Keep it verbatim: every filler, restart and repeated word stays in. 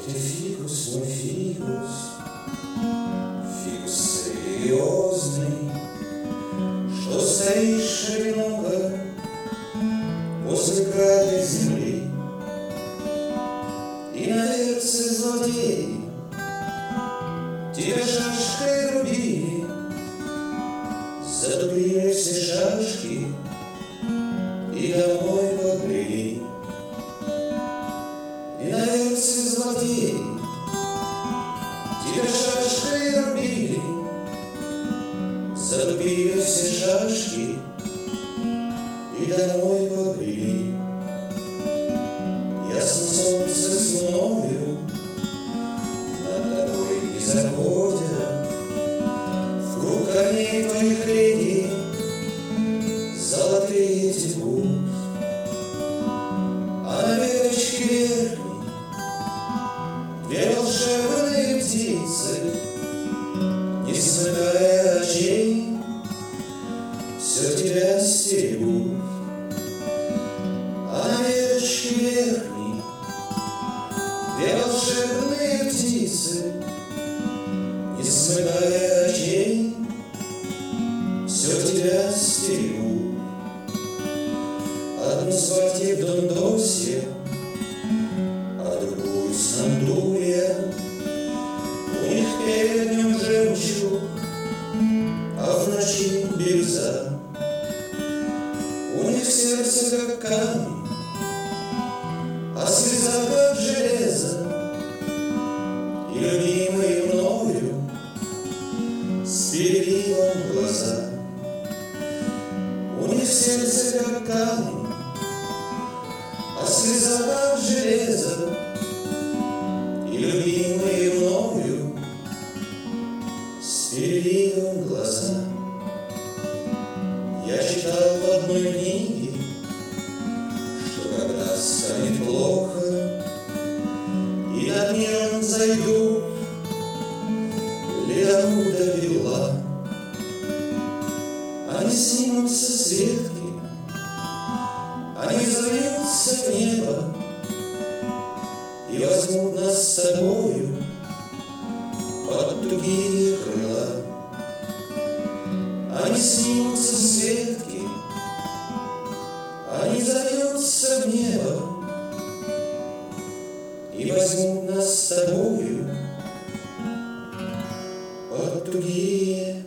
ты фикус, мой фикус, фикус серьезный, что стоишь одиноко возле края земли, и на верце злодеи тебя шашкой рубили, задубили все шашки и домой побрели. И на верце злодеи тебя шашкой рубили, задубили все шашки и домой побрели. Ясно солнце с луною над тобой не заходят, в круг корней твоих реки золотые текут, а на веточке верхней две волшебные птицы, не смыкая очей, все тебя стерегут. А на веточке верхней две волшебные птицы, не смыкая очей, все тебя стерегут. Одну свадьбу в Дондосе, а другую с Нандуя. У них перед днем жемчуг, а в ночи бирюза. У них сердце как камень, а слеза как железо. И любимые мною с переливом глаза. У них сердце как камень, а слеза как железо. И любимые мною с переливом глаза. Я читал в одной книге, что когда станет плохо и над миром зайдут Леонуда Вилла, они снимутся с ветки, они взовьются в небо и возьмут нас с тобою под тугие крыла. Они снимутся с ветки, они взовьются в небо и возьмут нас с тобою под тугие